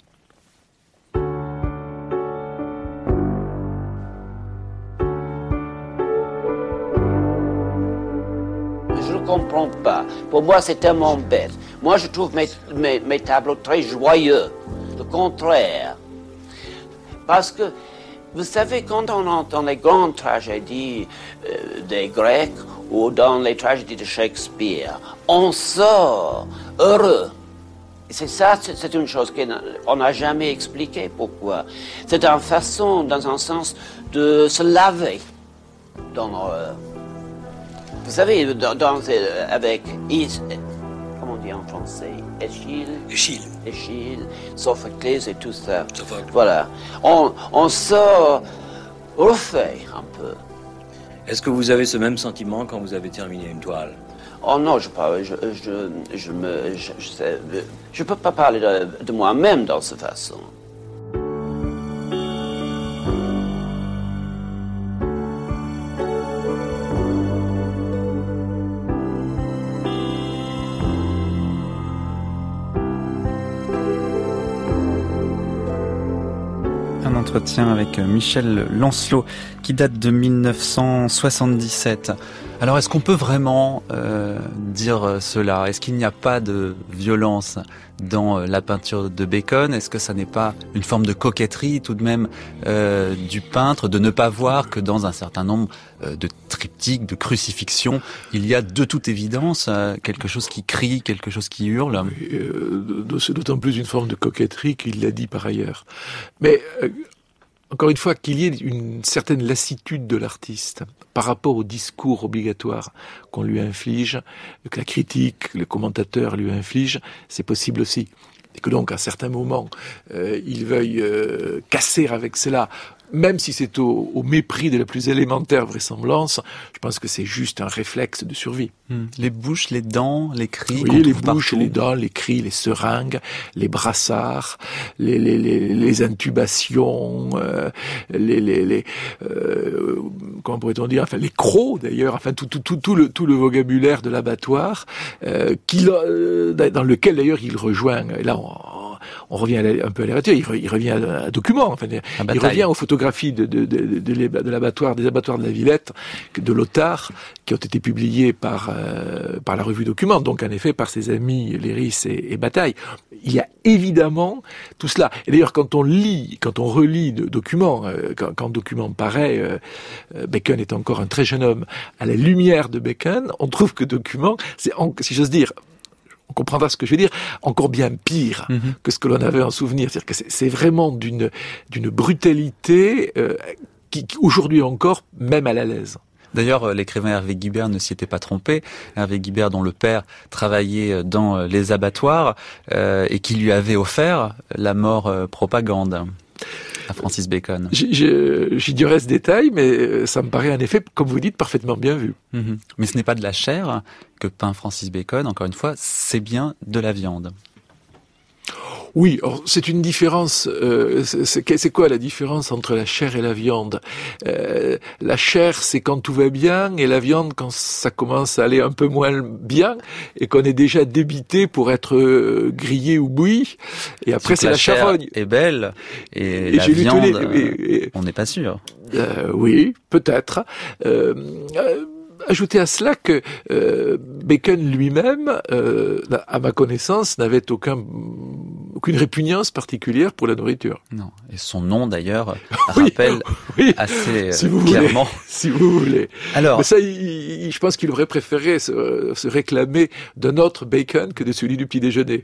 Je ne comprends pas. Pour moi, c'est tellement bête. Moi, je trouve mes tableaux très joyeux. Le contraire. Parce que, vous savez, quand on entend les grandes tragédies des Grecs ou dans les tragédies de Shakespeare, on sort heureux. C'est ça, c'est une chose qu'on n'a jamais expliqué. Pourquoi? C'est une façon, dans un sens, de se laver dans l'horreur. Vous savez, avec comment on dit en français, Échille, Sophocles et tout ça. Voilà. On sort refait un peu. Est-ce que vous avez ce même sentiment quand vous avez terminé une toile? Oh non, je peux pas parler de moi-même dans cette façon. Un entretien avec Michel Lancelot qui date de 1977. Alors est-ce qu'on peut vraiment dire cela? Est-ce qu'il n'y a pas de violence dans la peinture de Bacon? Est-ce que ça n'est pas une forme de coquetterie tout de même du peintre de ne pas voir que dans un certain nombre de triptyques, de crucifixions, il y a de toute évidence quelque chose qui crie, quelque chose qui hurle? C'est d'autant plus une forme de coquetterie qu'il l'a dit par ailleurs. Mais encore une fois, qu'il y ait une certaine lassitude de l'artiste par rapport au discours obligatoire qu'on lui inflige, que la critique, le commentateur lui inflige, c'est possible aussi. Et que donc, à certains moments, il veuille casser avec cela, même si c'est au mépris de la plus élémentaire vraisemblance, je pense que c'est juste un réflexe de survie. Les bouches, les dents, les cris. Oui, les bouches, les dents, les cris, les seringues, les brassards, les intubations, comment pourrait-on dire, enfin les crocs d'ailleurs, enfin tout le vocabulaire de l'abattoir, dans lequel d'ailleurs il rejoint. Et là, on revient un peu à la littérature, il revient à un document, enfin, il revient aux photographies de l'abattoir, des abattoirs de la Villette, de Lothar, qui ont été publiées par la revue Document, donc en effet par ses amis Léris et Bataille. Il y a évidemment tout cela. Et d'ailleurs, quand on relit Document, quand Document paraît, Bacon est encore un très jeune homme. À la lumière de Bacon, on trouve que Document, c'est, si j'ose dire, on comprendra ce que je veux dire, encore bien pire que ce que l'on avait en souvenir. C'est-à-dire que c'est vraiment d'une brutalité qui aujourd'hui encore, même à la l'aise. D'ailleurs, l'écrivain Hervé Guibert ne s'y était pas trompé. Hervé Guibert, dont le père travaillait dans les abattoirs et qui lui avait offert la mort propagande à Francis Bacon. J'ignorais ce détail, mais ça me paraît en effet, comme vous dites, parfaitement bien vu. Mais ce n'est pas de la chair que peint Francis Bacon, encore une fois, c'est bien de la viande. Oui, alors c'est une différence. C'est quoi la différence entre la chair et la viande? La chair, c'est quand tout va bien, et la viande, quand ça commence à aller un peu moins bien, et qu'on est déjà débité pour être grillé ou bouilli. Et après, c'est la charogne. Est belle, et la viande, on n'est pas sûr. Oui, peut-être. Ajouter à cela que Bacon lui-même, à ma connaissance, n'avait aucune répugnance particulière pour la nourriture. Non, et son nom d'ailleurs rappelle assez clairement. Si vous voulez. Alors, mais ça, je pense qu'il aurait préféré se réclamer d'un autre Bacon que de celui du petit déjeuner.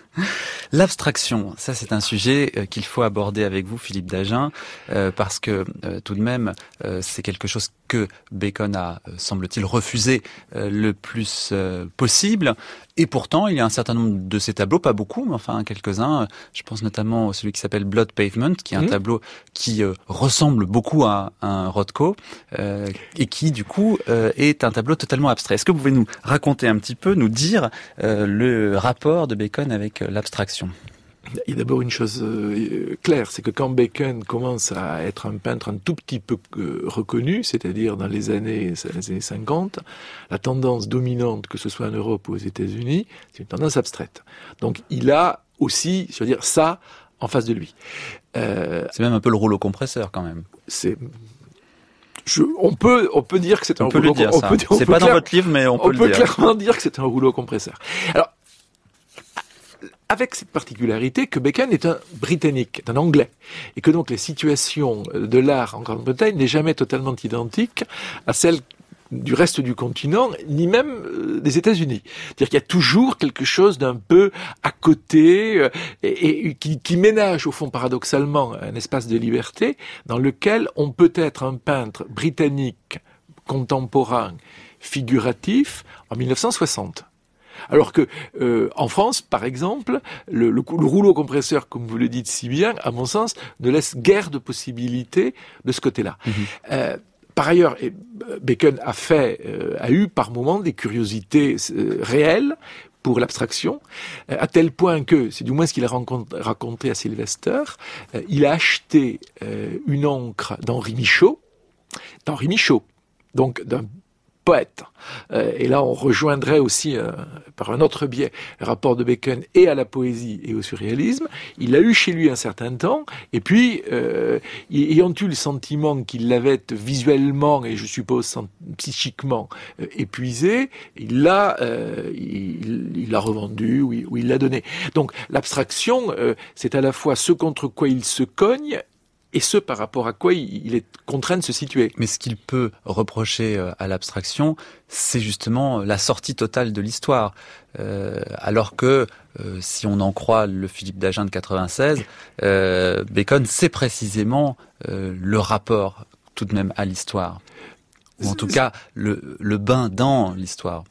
L'abstraction, ça c'est un sujet qu'il faut aborder avec vous, Philippe Dagen, parce que tout de même, c'est quelque chose que Bacon a, semble-t-il, refusé le plus possible. Et pourtant, il y a un certain nombre de ces tableaux, pas beaucoup, mais enfin quelques-uns. Je pense notamment à celui qui s'appelle Blood Pavement, qui est un tableau qui ressemble beaucoup à un Rothko, et qui, du coup, est un tableau totalement abstrait. Est-ce que vous pouvez nous raconter un petit peu, nous dire le rapport de Bacon avec l'abstraction? Il y a d'abord une chose claire, c'est que quand Bacon commence à être un peintre un tout petit peu reconnu, c'est-à-dire dans les années 50, la tendance dominante, que ce soit en Europe ou aux États-Unis, c'est une tendance abstraite. Donc il a aussi, je veux dire, ça en face de lui. C'est même un peu le rouleau compresseur quand même. On peut dire que c'est un rouleau compresseur. C'est pas dans votre livre, mais on peut le dire. On peut clairement dire que c'est un rouleau compresseur. Alors, avec cette particularité que Bacon est un Britannique, un Anglais, et que donc les situations de l'art en Grande-Bretagne n'est jamais totalement identique à celles du reste du continent, ni même des États-Unis. C'est-à-dire qu'il y a toujours quelque chose d'un peu à côté et qui ménage au fond paradoxalement un espace de liberté dans lequel on peut être un peintre britannique contemporain figuratif en 1960. Alors que en France, par exemple, le rouleau compresseur, comme vous le dites si bien, à mon sens, ne laisse guère de possibilités de ce côté-là. Par ailleurs, Bacon a eu par moments des curiosités réelles pour l'abstraction, à tel point que, c'est du moins ce qu'il a raconté à Sylvester, il a acheté une encre d'Henri Michaud, donc d'un poète. Et là, on rejoindrait aussi, par un autre biais, le rapport de Bacon et à la poésie et au surréalisme. Il l'a eu chez lui un certain temps, et puis, ayant eu le sentiment qu'il l'avait visuellement, et je suppose psychiquement, épuisé, il l'a revendu, ou il l'a donné. Donc, l'abstraction, c'est à la fois ce contre quoi il se cogne, et ce par rapport à quoi il est contraint de se situer. Mais ce qu'il peut reprocher à l'abstraction, c'est justement la sortie totale de l'histoire. Alors que, si on en croit le Philippe Dagen de 96, Bacon sait précisément le rapport tout de même à l'histoire. Ou en tout cas, le bain dans l'histoire.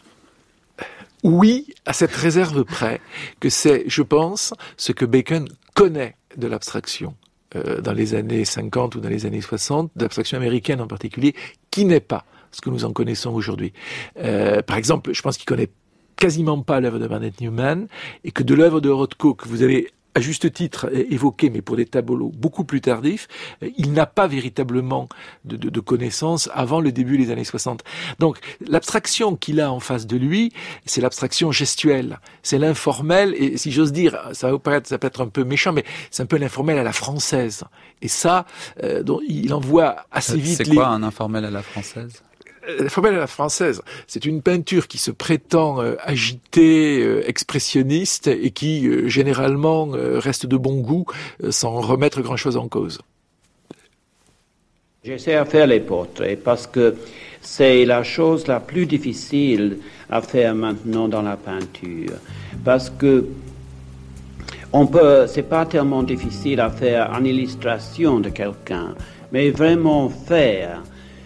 Oui, à cette réserve près, que c'est, je pense, ce que Bacon connaît de l'abstraction. Dans les années 50 ou dans les années 60, d'abstraction américaine en particulier, qui n'est pas ce que nous en connaissons aujourd'hui. Par exemple, je pense qu'il connaît quasiment pas l'œuvre de Barnett Newman, et que de l'œuvre de Rothko, que vous avez à juste titre évoqué, mais pour des tableaux beaucoup plus tardifs, il n'a pas véritablement de connaissances avant le début des années 60. Donc, l'abstraction qu'il a en face de lui, c'est l'abstraction gestuelle. C'est l'informel, et si j'ose dire, ça peut être un peu méchant, mais c'est un peu l'informel à la française. Et ça, il envoie assez vite... C'est quoi un informel à la française ? L'informel à la française, c'est une peinture qui se prétend agitée, expressionniste, et qui généralement reste de bon goût sans remettre grand-chose en cause. J'essaie à faire les portraits parce que c'est la chose la plus difficile à faire maintenant dans la peinture. Parce que c'est pas tellement difficile à faire une illustration de quelqu'un, mais vraiment faire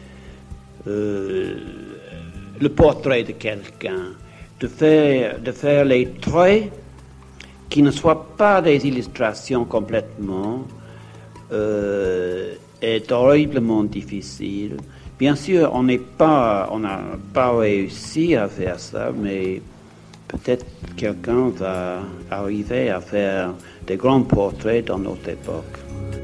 le portrait de quelqu'un, de faire les traits qui ne soient pas des illustrations complètement, est horriblement difficile. Bien sûr, on n'a pas réussi à faire ça, mais peut-être quelqu'un va arriver à faire des grands portraits dans notre époque.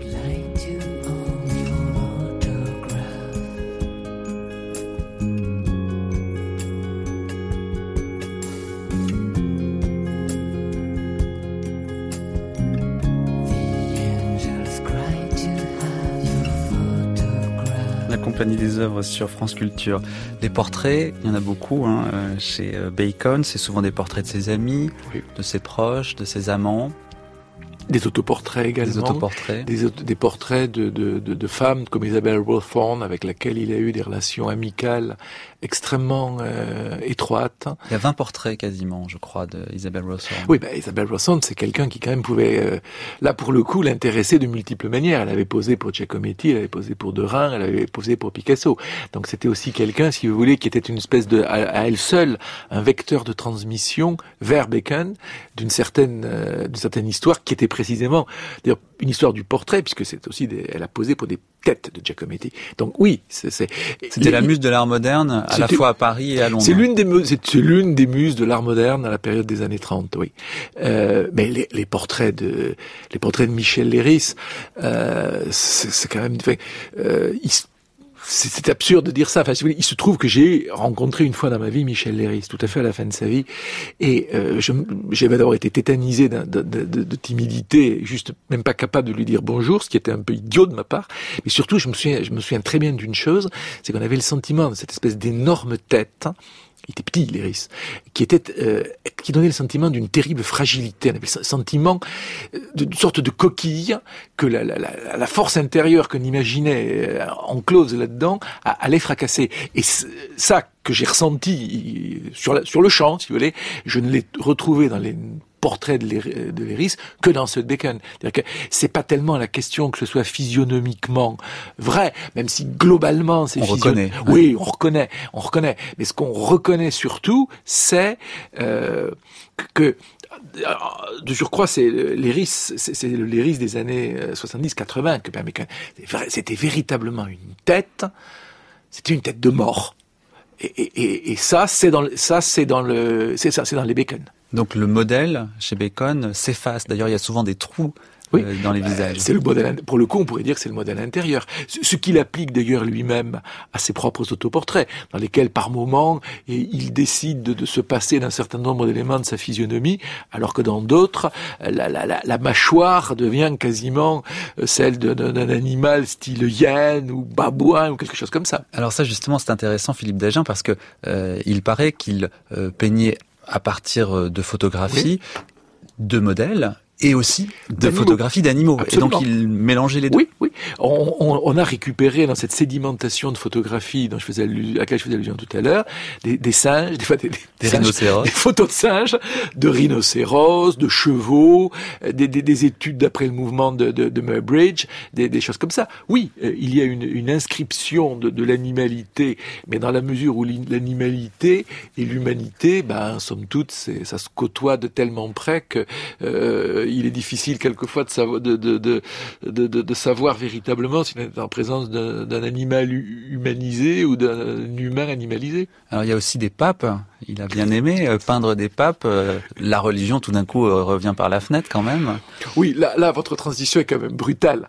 Compagnie des œuvres sur France Culture. Les portraits, il y en a beaucoup chez Bacon, c'est souvent des portraits de ses amis, oui, de ses proches, de ses amants. Des autoportraits également. Des autoportraits. Des portraits de femmes comme Isabel Hawthorne, avec laquelle il a eu des relations amicales extrêmement étroites. Il y a 20 portraits quasiment, je crois, d'Isabel Hawthorne. Oui, Isabel Hawthorne, c'est quelqu'un qui quand même pouvait, là pour le coup, l'intéresser de multiples manières. Elle avait posé pour Giacometti, elle avait posé pour Derain, elle avait posé pour Picasso. Donc c'était aussi quelqu'un, si vous voulez, qui était une espèce de, à elle seule, un vecteur de transmission vers Bacon d'une certaine histoire qui était précisément, d'ailleurs, une histoire du portrait, puisque c'est aussi elle a posé pour des têtes de Giacometti. Donc oui, c'était la muse de l'art moderne, à la fois à Paris et à Londres. C'est l'une des muses de l'art moderne à la période des années 30, oui. Mais les portraits de Michel Leiris, c'est quand même, c'est absurde de dire ça. Enfin, il se trouve que j'ai rencontré une fois dans ma vie Michel Leiris, tout à fait à la fin de sa vie, et j'avais d'abord été tétanisé de timidité, juste même pas capable de lui dire bonjour, ce qui était un peu idiot de ma part. Mais surtout, je me souviens très bien d'une chose, c'est qu'on avait le sentiment de cette espèce d'énorme tête. Il était petit, Leiris, qui donnait le sentiment d'une terrible fragilité. On avait le sentiment d'une sorte de coquille que la force intérieure qu'on imaginait enclose là-dedans allait fracasser. Et ça que j'ai ressenti sur le champ, si vous voulez, je ne l'ai retrouvé dans les portrait de Leiris que dans ceux de Bacon. C'est-à-dire que c'est pas tellement la question que ce soit physionomiquement vrai, même si globalement c'est reconnaît. Oui, on reconnaît. Mais ce qu'on reconnaît surtout, c'est que de surcroît, c'est Leiris, c'est le Leiris des années 70-80 que Bacon. C'était véritablement une tête. C'était une tête de mort. Et ça, c'est dans les Bacon. Donc le modèle chez Bacon s'efface. D'ailleurs, il y a souvent des trous dans les visages. C'est le modèle. Pour le coup, on pourrait dire que c'est le modèle intérieur. Ce qu'il applique d'ailleurs lui-même à ses propres autoportraits, dans lesquels par moments il décide de se passer d'un certain nombre d'éléments de sa physionomie, alors que dans d'autres, la mâchoire devient quasiment celle d'un animal style hyène ou babouin ou quelque chose comme ça. Alors ça, justement, c'est intéressant, Philippe d'Agen, parce que il paraît qu'il peignait à partir de photographies de modèles et aussi de photographies d'animaux. Absolument. Et donc il mélangeait les deux. Oui. On a récupéré dans cette sédimentation de photographies à laquelle je faisais allusion tout à l'heure, des singes, des rhinocéros, des photos de singes, de rhinocéros, de chevaux, des études d'après le mouvement de Muybridge, des choses comme ça. Oui, il y a une inscription de l'animalité, mais dans la mesure où l'animalité et l'humanité, somme toute, ça se côtoie de tellement près que il est difficile quelquefois de savoir véritablement si on est en présence d'un animal humanisé ou d'un humain animalisé. Alors il y a aussi des papes. Il a bien aimé peindre des papes. La religion, tout d'un coup, revient par la fenêtre quand même. Oui, là, votre transition est quand même brutale.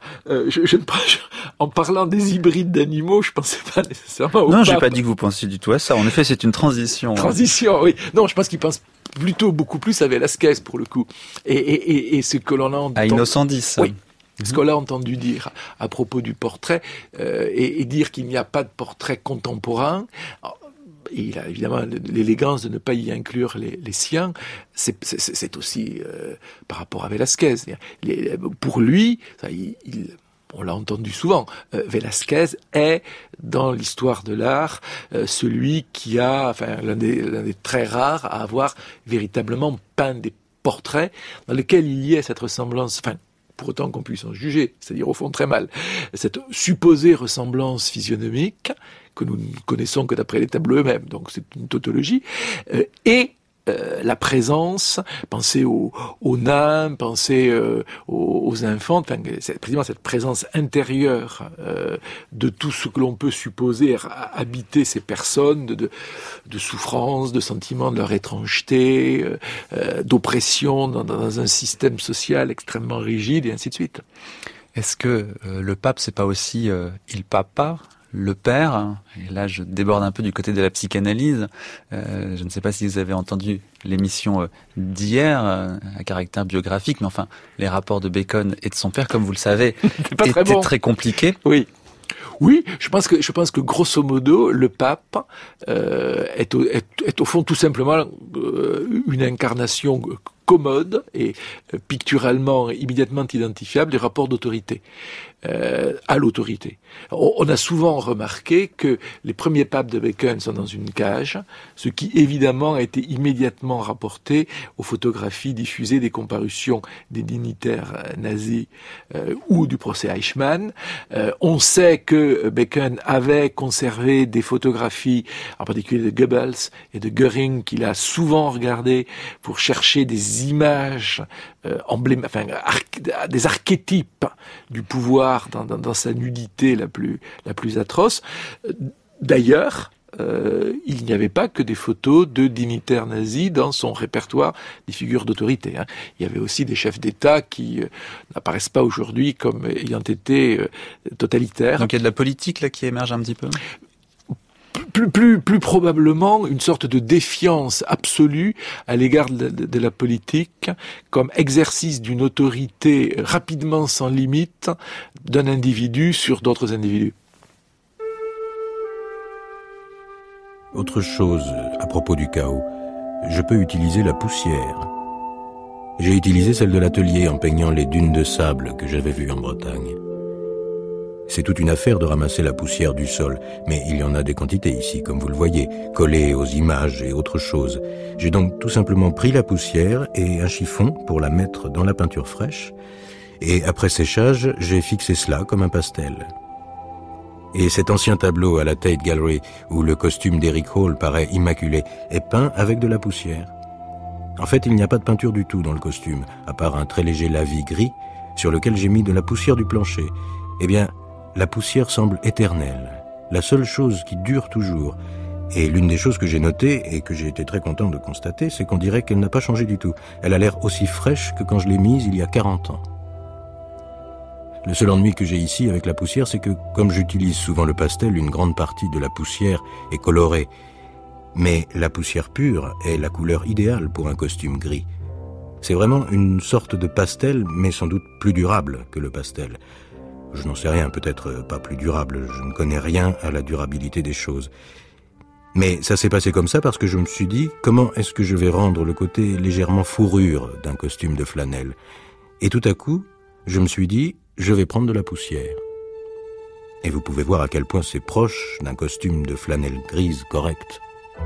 En parlant des hybrides d'animaux, je pensais pas nécessairement aux papes. Non, j'ai pas dit que vous pensiez du tout à ça. En effet, c'est une transition. Transition, oui. Non, je pense qu'il pense plutôt beaucoup plus à Velasquez pour le coup. Et ce que l'on a entendu... À Innocent X. Oui. Ce qu'on a entendu dire à propos du portrait, et dire qu'il n'y a pas de portrait contemporain, et il a évidemment l'élégance de ne pas y inclure les siens, c'est aussi par rapport à Velasquez. Pour lui, on l'a entendu souvent, Velasquez est, dans l'histoire de l'art, celui qui a, l'un des très rares à avoir véritablement peint des portraits dans lesquels il y ait cette ressemblance, pour autant qu'on puisse en juger, c'est-à-dire au fond très mal, cette supposée ressemblance physionomique que nous ne connaissons que d'après les tableaux eux-mêmes, donc c'est une tautologie, et la présence, pensez aux nains, pensez aux enfants, précisément cette présence intérieure de tout ce que l'on peut supposer habiter ces personnes, de souffrance, de sentiment de leur étrangeté, d'oppression dans un système social extrêmement rigide, et ainsi de suite. Est-ce que le pape, c'est pas aussi il papa, le père, et là je déborde un peu du côté de la psychanalyse, je ne sais pas si vous avez entendu l'émission d'hier à caractère biographique, mais enfin les rapports de Bacon et de son père, comme vous le savez, étaient très compliqués. Oui, je pense que grosso modo le pape est au fond tout simplement une incarnation commode et picturalement immédiatement identifiable des rapports d'autorité. À l'autorité. On a souvent remarqué que les premiers papes de Bacon sont dans une cage, ce qui évidemment a été immédiatement rapporté aux photographies diffusées des comparutions des dignitaires nazis ou du procès Eichmann. On sait que Bacon avait conservé des photographies, en particulier de Goebbels et de Göring, qu'il a souvent regardé pour chercher des images des archétypes du pouvoir dans sa nudité la plus atroce. D'ailleurs, il n'y avait pas que des photos de dignitaires nazis dans son répertoire des figures d'autorité. Il y avait aussi des chefs d'État qui n'apparaissent pas aujourd'hui comme ayant été totalitaires. Donc il y a de la politique là qui émerge un petit peu. Plus probablement une sorte de défiance absolue à l'égard de la politique comme exercice d'une autorité rapidement sans limite d'un individu sur d'autres individus. Autre chose à propos du chaos, je peux utiliser la poussière. J'ai utilisé celle de l'atelier en peignant les dunes de sable que j'avais vues en Bretagne. C'est toute une affaire de ramasser la poussière du sol, mais il y en a des quantités ici, comme vous le voyez, collées aux images et autres choses. J'ai donc tout simplement pris la poussière et un chiffon pour la mettre dans la peinture fraîche, et après séchage, j'ai fixé cela comme un pastel. Et cet ancien tableau à la Tate Gallery, où le costume d'Eric Hall paraît immaculé, est peint avec de la poussière. En fait, il n'y a pas de peinture du tout dans le costume, à part un très léger lavis gris, sur lequel j'ai mis de la poussière du plancher. Eh bien, la poussière semble éternelle, la seule chose qui dure toujours. Et l'une des choses que j'ai notées, et que j'ai été très content de constater, c'est qu'on dirait qu'elle n'a pas changé du tout. Elle a l'air aussi fraîche que quand je l'ai mise il y a 40 ans. Le seul ennui que j'ai ici avec la poussière, c'est que, comme j'utilise souvent le pastel, une grande partie de la poussière est colorée. Mais la poussière pure est la couleur idéale pour un costume gris. C'est vraiment une sorte de pastel, mais sans doute plus durable que le pastel. Je n'en sais rien, peut-être pas plus durable, je ne connais rien à la durabilité des choses. Mais ça s'est passé comme ça parce que je me suis dit, comment est-ce que je vais rendre le côté légèrement fourrure d'un costume de flanelle ? Et tout à coup, je me suis dit, je vais prendre de la poussière. Et vous pouvez voir à quel point c'est proche d'un costume de flanelle grise correct.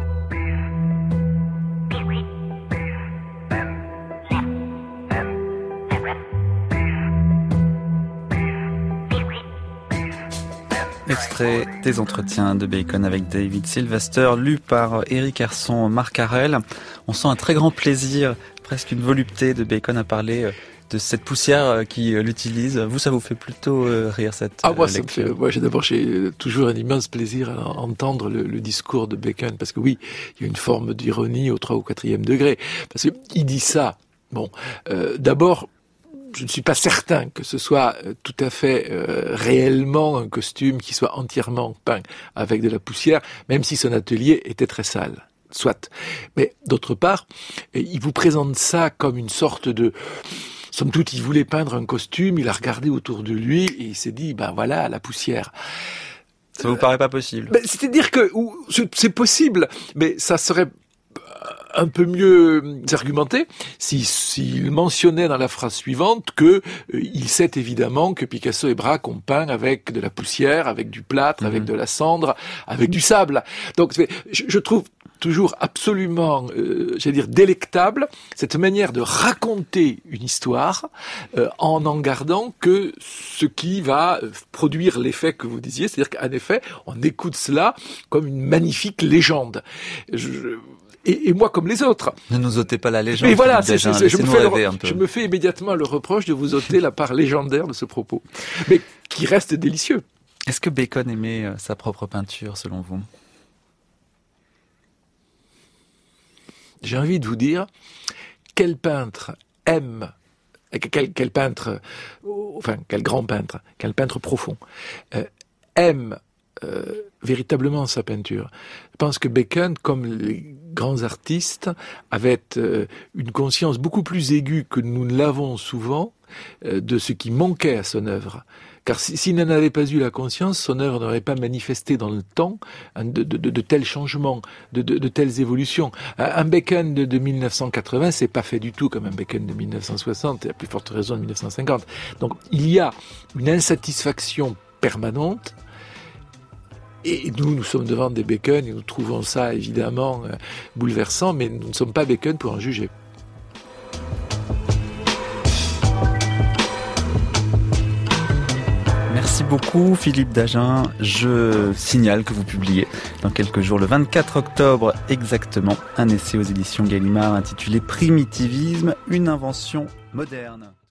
Extrait des entretiens de Bacon avec David Sylvester, lu par Éric Herson Marcarel. On sent un très grand plaisir, presque une volupté de Bacon à parler de cette poussière qui l'utilise. Vous, ça vous fait plutôt rire cette lecture? Moi, j'ai toujours un immense plaisir à entendre le discours de Bacon, parce que oui, il y a une forme d'ironie au 3 ou 4e degré, parce qu'il dit ça. Bon, d'abord, je ne suis pas certain que ce soit tout à fait réellement un costume qui soit entièrement peint avec de la poussière, même si son atelier était très sale. Soit. Mais d'autre part, il vous présente ça comme une sorte de... Somme toute, il voulait peindre un costume, il a regardé autour de lui et il s'est dit, ben voilà, la poussière. Ça vous paraît pas possible? C'est-à-dire que c'est possible, mais ça serait un peu mieux argumenté s'il mentionnait dans la phrase suivante que il sait évidemment que Picasso et Braque ont peint avec de la poussière, avec du plâtre, avec de la cendre, avec du sable. Donc je trouve toujours absolument, délectable cette manière de raconter une histoire en gardant que ce qui va produire l'effet que vous disiez, c'est-à-dire qu'en effet, on écoute cela comme une magnifique légende. Et moi, comme les autres. Ne nous ôtez pas la légende. Mais voilà, je me fais immédiatement le reproche de vous ôter la part légendaire de ce propos, mais qui reste délicieux. Est-ce que Bacon aimait sa propre peinture, selon vous? J'ai envie de vous dire, quel peintre aime, quel grand peintre, quel peintre profond, aime véritablement sa peinture. Je pense que Bacon, comme les grands artistes, avait une conscience beaucoup plus aiguë que nous ne l'avons souvent de ce qui manquait à son œuvre. Car s'il n'en avait pas eu la conscience, son œuvre n'aurait pas manifesté dans le temps de tels changements, de telles évolutions. Un Bacon de 1980, c'est pas fait du tout comme un Bacon de 1960, et à plus forte raison de 1950. Donc il y a une insatisfaction permanente. Et nous sommes devant des Bacon et nous trouvons ça évidemment bouleversant, mais nous ne sommes pas Bacon pour en juger. Merci beaucoup Philippe Dagen. Je signale que vous publiez dans quelques jours, le 24 octobre exactement, un essai aux éditions Gallimard intitulé Primitivisme, une invention moderne.